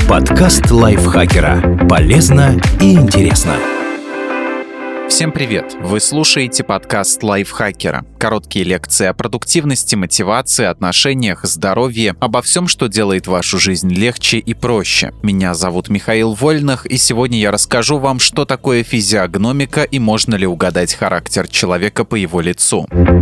Подкаст лайфхакера. Полезно и интересно. Всем привет! Вы слушаете подкаст лайфхакера. Короткие лекции о продуктивности, мотивации, отношениях, здоровье, обо всем, что делает вашу жизнь легче и проще. Меня зовут Михаил Вольных, и сегодня я расскажу вам, что такое физиогномика и можно ли угадать характер человека по его лицу.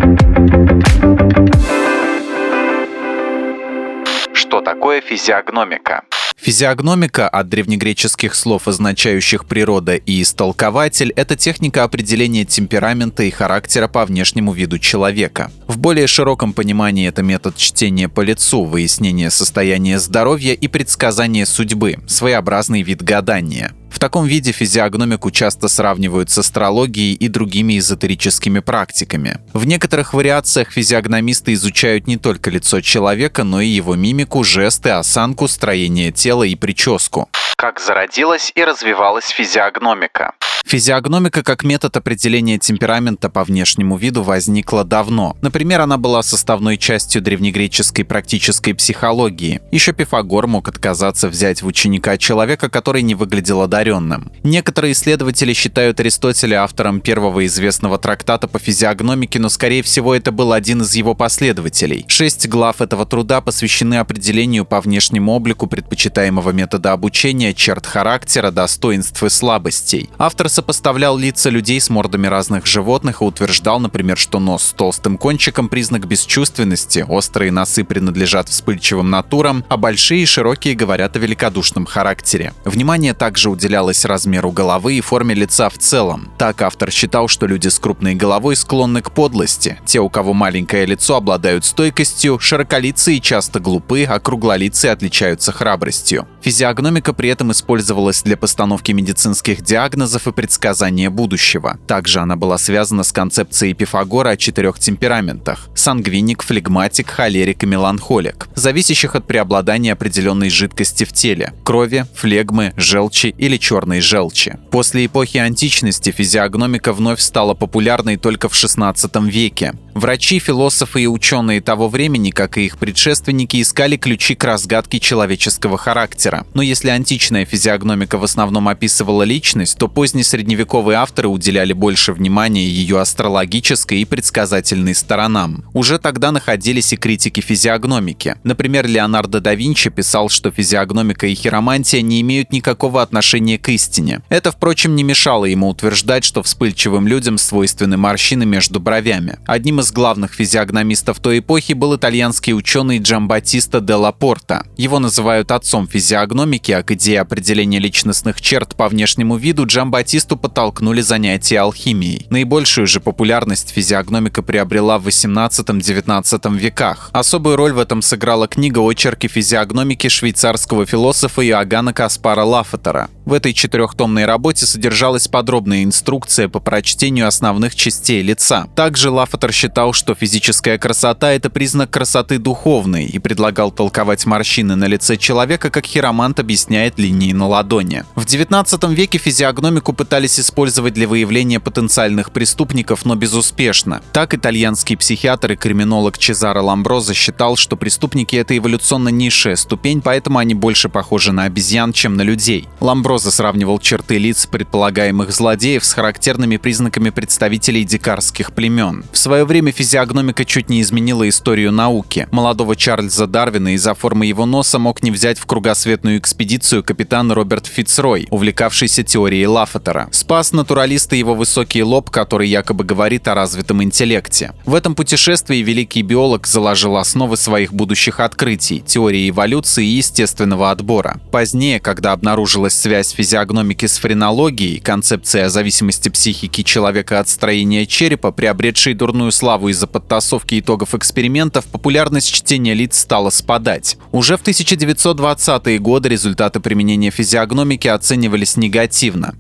Что такое физиогномика? Физиогномика, от древнегреческих слов, означающих «природа» и «истолкователь», это техника определения темперамента и характера по внешнему виду человека. В более широком понимании это метод чтения по лицу, выяснения состояния здоровья и предсказания судьбы, своеобразный вид гадания. В таком виде физиогномику часто сравнивают с астрологией и другими эзотерическими практиками. В некоторых вариациях физиогномисты изучают не только лицо человека, но и его мимику, жесты, осанку, строение тела и прическу. Как зародилась и развивалась физиогномика? Физиогномика как метод определения темперамента по внешнему виду возникла давно. Например, она была составной частью древнегреческой практической психологии. Еще Пифагор мог отказаться взять в ученика человека, который не выглядел одаренным. Некоторые исследователи считают Аристотеля автором первого известного трактата по физиогномике, но, скорее всего, это был один из его последователей. 6 глав этого труда посвящены определению по внешнему облику предпочитаемого метода обучения, черт характера, достоинств и слабостей. Автор сопоставлял лица людей с мордами разных животных и утверждал, например, что нос с толстым кончиком – признак бесчувственности, острые носы принадлежат вспыльчивым натурам, а большие и широкие говорят о великодушном характере. Внимание также уделялось размеру головы и форме лица в целом. Так автор считал, что люди с крупной головой склонны к подлости. Те, у кого маленькое лицо, обладают стойкостью, широколицые часто глупы, а круглолицые отличаются храбростью. Физиогномика при этом использовалась для постановки медицинских диагнозов и предсказания будущего. Также она была связана с концепцией Пифагора о 4 темпераментах – сангвиник, флегматик, холерик и меланхолик, зависящих от преобладания определенной жидкости в теле – крови, флегмы, желчи или черной желчи. После эпохи античности физиогномика вновь стала популярной только в XVI веке. Врачи, философы и ученые того времени, как и их предшественники, искали ключи к разгадке человеческого характера. Но если античная физиогномика в основном описывала личность, то позднесредневековые авторы уделяли больше внимания ее астрологической и предсказательной сторонам. Уже тогда находились и критики физиогномики. Например, Леонардо да Винчи писал, что физиогномика и хиромантия не имеют никакого отношения к истине. Это, впрочем, не мешало ему утверждать, что вспыльчивым людям свойственны морщины между бровями. Одним из главных физиогномистов той эпохи был итальянский ученый Джамбаттиста делла Порта. Его называют отцом физиогномики, а к идее определения личностных черт по внешнему виду Джамбаттисту подтолкнули занятия алхимией. Наибольшую же популярность физиогномика приобрела в XVIII-XIX веках. Особую роль в этом сыграла книга «Очерки физиогномики» швейцарского философа Иоганна Каспара Лаффетера. В этой 4-томной работе содержалась подробная инструкция по прочтению основных частей лица. Также Лаффетер считал, что физическая красота – это признак красоты духовной, и предлагал толковать морщины на лице человека, как хиромант объясняет линии на ладони. В XIX веке физиогномику пытались использовать для выявления потенциальных преступников, но безуспешно. Так, итальянский психиатр и криминолог Чезаро Ламброзо считал, что преступники – это эволюционно низшая ступень, поэтому они больше похожи на обезьян, чем на людей. Ламброзо сравнивал черты лиц предполагаемых злодеев с характерными признаками представителей дикарских племен. В свое время физиогномика чуть не изменила историю науки. Молодого Чарльза Дарвина из-за формы его носа мог не взять в кругосветную экспедицию капитан Роберт Фицрой, увлекавшийся теорией Лаффетера. Спас натуралиста его высокий лоб, который якобы говорит о развитом интеллекте. В этом путешествии великий биолог заложил основы своих будущих открытий – теории эволюции и естественного отбора. Позднее, когда обнаружилась связь физиогномики с френологией, концепция о зависимости психики человека от строения черепа, приобретшей дурную славу из-за подтасовки итогов экспериментов, популярность чтения лиц стала спадать. Уже в 1920-е годы результаты применения физиогномики оценивались негативно. Было впервые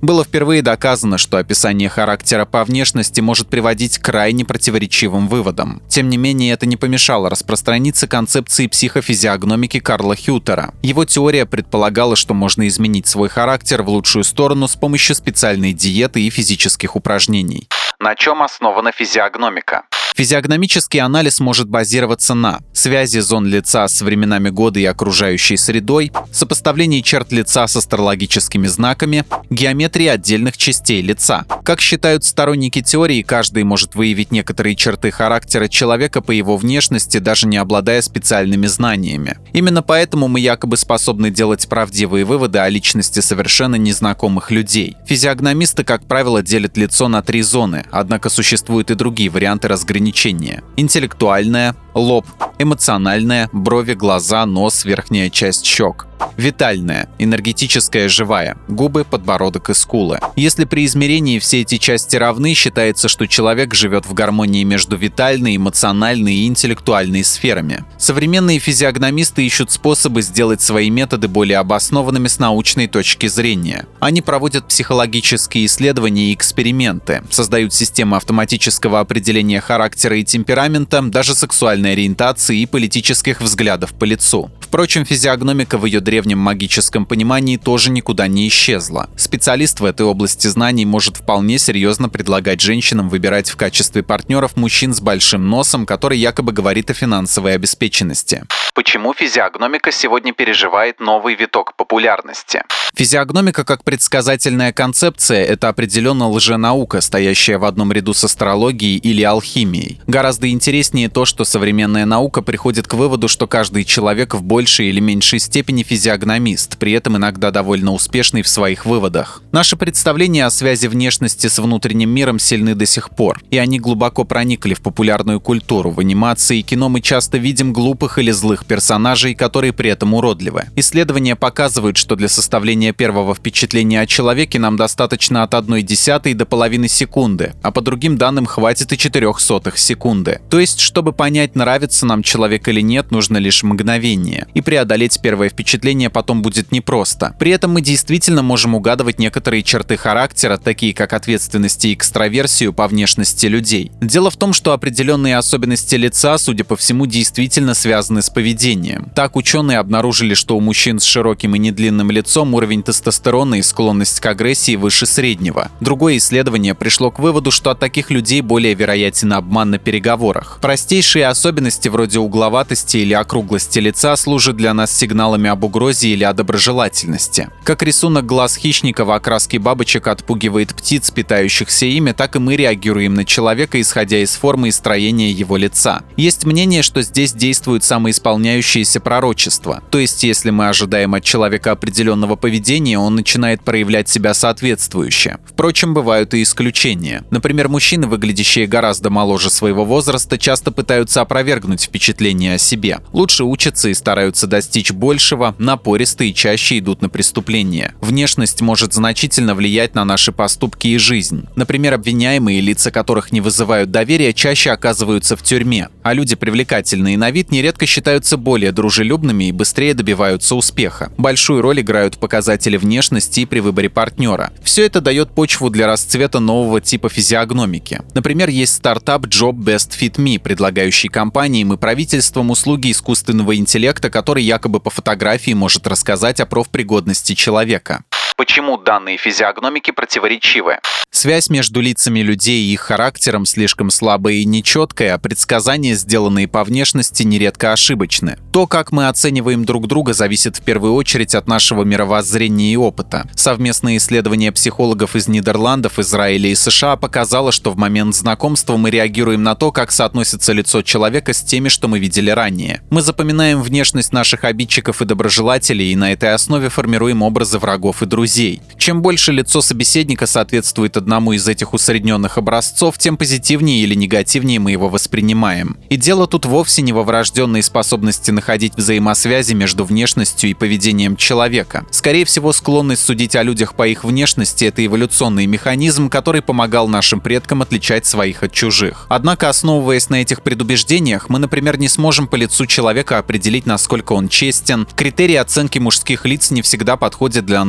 Впервые доказано, что описание характера по внешности может приводить к крайне противоречивым выводам. Тем не менее, это не помешало распространиться концепции психофизиогномики Карла Хьютера. Его теория предполагала, что можно изменить свой характер в лучшую сторону с помощью специальной диеты и физических упражнений. На чем основана физиогномика? Физиогномический анализ может базироваться на связи зон лица с временами года и окружающей средой, сопоставлении черт лица с астрологическими знаками, геометрии отдельных частей лица. Как считают сторонники теории, каждый может выявить некоторые черты характера человека по его внешности, даже не обладая специальными знаниями. Именно поэтому мы якобы способны делать правдивые выводы о личности совершенно незнакомых людей. Физиогномисты, как правило, делят лицо на 3 зоны, однако существуют и другие варианты разграничения. Интеллектуальная, лоб, эмоциональная, брови, глаза, нос, верхняя часть щек. Витальная, энергетическая, живая, губы, подбородок и скулы. Если при измерении все эти части равны, считается, что человек живет в гармонии между витальной, эмоциональной и интеллектуальной сферами. Современные физиогномисты ищут способы сделать свои методы более обоснованными с научной точки зрения. Они проводят психологические исследования и эксперименты, создают системы автоматического определения характера и темперамента, даже сексуальной ориентации и политических взглядов по лицу. Впрочем, физиогномика в ее древнем магическом понимании тоже никуда не исчезла. Специалист в этой области знаний может вполне серьезно предлагать женщинам выбирать в качестве партнеров мужчин с большим носом, который якобы говорит о финансовой обеспеченности. Почему физиогномика сегодня переживает новый виток популярности? Физиогномика как предсказательная концепция – это определенно лженаука, стоящая в одном ряду с астрологией или алхимией. Гораздо интереснее то, что современная наука приходит к выводу, что каждый человек в большей или меньшей степени физиогномист, при этом иногда довольно успешный в своих выводах. Наши представления о связи внешности с внутренним миром сильны до сих пор, и они глубоко проникли в популярную культуру. В анимации и кино мы часто видим глупых или злых персонажей, которые при этом уродливы. Исследования показывают, что для составления первого впечатления о человеке нам достаточно от 1/10 до половины секунды, а по другим данным хватит и 0,04 секунды. То есть, чтобы понять, нравится нам человек или нет, нужно лишь мгновение. И преодолеть первое впечатление потом будет непросто. При этом мы действительно можем угадывать некоторые черты характера, такие как ответственность и экстраверсию по внешности людей. Дело в том, что определенные особенности лица, судя по всему, действительно связаны с поведением. Так, ученые обнаружили, что у мужчин с широким и недлинным лицом уровень тестостерона и склонность к агрессии выше среднего. Другое исследование пришло к выводу, что от таких людей более вероятен обман на переговорах. Простейшие особенности вроде угловатости или округлости лица служат для нас сигналами об угрозе или о доброжелательности. Как рисунок глаз хищника в окраске бабочек отпугивает птиц, питающихся ими, так и мы реагируем на человека, исходя из формы и строения его лица. Есть мнение, что здесь действует самоисполняющееся пророчество. То есть, если мы ожидаем от человека определенного поведения, он начинает проявлять себя соответствующе. Впрочем, бывают и исключения. Например, мужчины, выглядящие гораздо моложе своего возраста, часто пытаются опровергнуть впечатление о себе. Лучше учатся и стараются достичь большего, напористо и чаще идут на преступления. Внешность может значительно влиять на наши поступки и жизнь. Например, обвиняемые, лица которых не вызывают доверия, чаще оказываются в тюрьме, а люди, привлекательные на вид, нередко считаются более дружелюбными и быстрее добиваются успеха. Большую роль играют показатели внешности и при выборе партнера. Все это дает почву для расцвета нового типа физиогномики. Например, есть стартап Job Best Fit Me, предлагающий компаниям и правительствам услуги искусственного интеллекта, который якобы по фотографии может рассказать о профпригодности человека. Почему данные физиогномики противоречивы? Связь между лицами людей и их характером слишком слабая и нечеткая, а предсказания, сделанные по внешности, нередко ошибочны. То, как мы оцениваем друг друга, зависит в первую очередь от нашего мировоззрения и опыта. Совместное исследование психологов из Нидерландов, Израиля и США показало, что в момент знакомства мы реагируем на то, как соотносится лицо человека с теми, что мы видели ранее. Мы запоминаем внешность наших обидчиков и доброжелателей, и на этой основе формируем образы врагов и друзей. Чем больше лицо собеседника соответствует одному из этих усредненных образцов, тем позитивнее или негативнее мы его воспринимаем. И дело тут вовсе не во врожденной способности находить взаимосвязи между внешностью и поведением человека. Скорее всего, склонность судить о людях по их внешности – это эволюционный механизм, который помогал нашим предкам отличать своих от чужих. Однако, основываясь на этих предубеждениях, мы, например, не сможем по лицу человека определить, насколько он честен. Критерии оценки мужских лиц не всегда подходят для аналогичных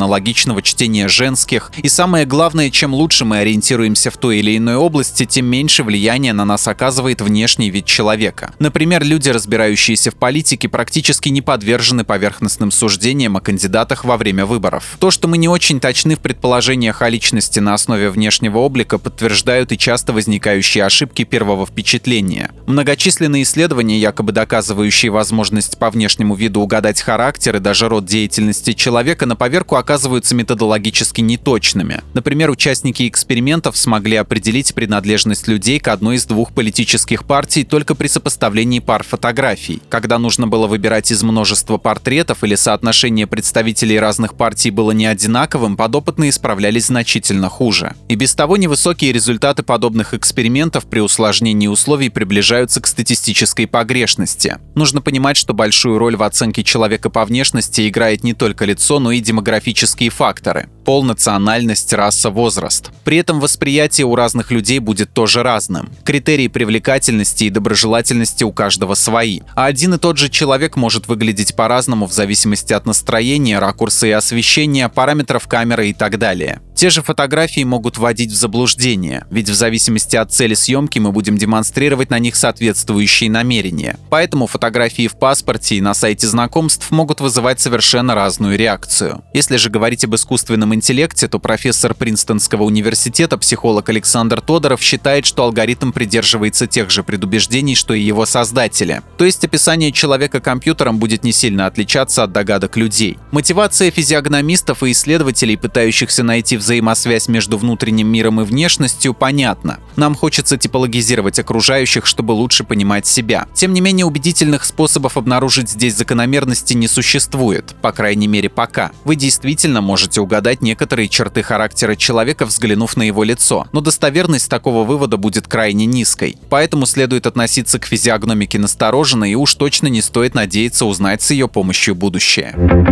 личного чтения женских. И самое главное, чем лучше мы ориентируемся в той или иной области, тем меньше влияния на нас оказывает внешний вид человека. Например, люди, разбирающиеся в политике, практически не подвержены поверхностным суждениям о кандидатах во время выборов. То, что мы не очень точны в предположениях о личности на основе внешнего облика, подтверждают и часто возникающие ошибки первого впечатления. Многочисленные исследования, якобы доказывающие возможность по внешнему виду угадать характер и даже род деятельности человека, на поверку оказываются методологически неточными. Например, участники экспериментов смогли определить принадлежность людей к одной из двух политических партий только при сопоставлении пар фотографий. Когда нужно было выбирать из множества портретов или соотношение представителей разных партий было не одинаковым, подопытные справлялись значительно хуже. И без того невысокие результаты подобных экспериментов при усложнении условий приближаются к статистической погрешности. Нужно понимать, что большую роль в оценке человека по внешности играет не только лицо, но и демографические факторы – пол, национальность, раса, возраст. При этом восприятие у разных людей будет тоже разным. Критерии привлекательности и доброжелательности у каждого свои. А один и тот же человек может выглядеть по-разному в зависимости от настроения, ракурса и освещения, параметров камеры и так далее. Те же фотографии могут вводить в заблуждение, ведь в зависимости от цели съемки мы будем демонстрировать на них соответствующие намерения. Поэтому фотографии в паспорте и на сайте знакомств могут вызывать совершенно разную реакцию. Если же говорить об искусственном интеллекте, то профессор Принстонского университета, психолог Александр Тодоров, считает, что алгоритм придерживается тех же предубеждений, что и его создатели. То есть описание человека компьютером будет не сильно отличаться от догадок людей. Мотивация физиогномистов и исследователей, пытающихся найти взаимосвязь между внутренним миром и внешностью, понятна. Нам хочется типологизировать окружающих, чтобы лучше понимать себя. Тем не менее, убедительных способов обнаружить здесь закономерности не существует, по крайней мере пока. Вы действительно можете угадать некоторые черты характера человека, взглянув на его лицо, но достоверность такого вывода будет крайне низкой. Поэтому следует относиться к физиогномике настороженно, и уж точно не стоит надеяться узнать с ее помощью будущее.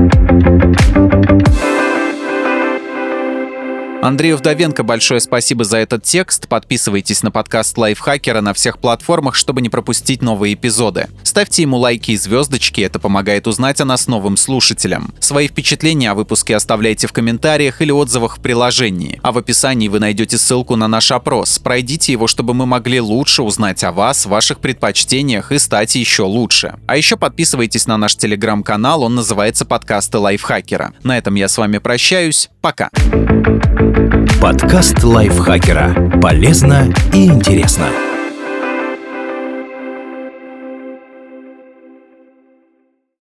Андрею Вдовенко большое спасибо за этот текст. Подписывайтесь на подкаст Лайфхакера на всех платформах, чтобы не пропустить новые эпизоды. Ставьте ему лайки и звездочки, это помогает узнать о нас новым слушателям. Свои впечатления о выпуске оставляйте в комментариях или отзывах в приложении. А в описании вы найдете ссылку на наш опрос. Пройдите его, чтобы мы могли лучше узнать о вас, ваших предпочтениях и стать еще лучше. А еще подписывайтесь на наш телеграм-канал, он называется «Подкасты Лайфхакера». На этом я с вами прощаюсь. Пока. Подкаст Лайфхакера. Полезно и интересно.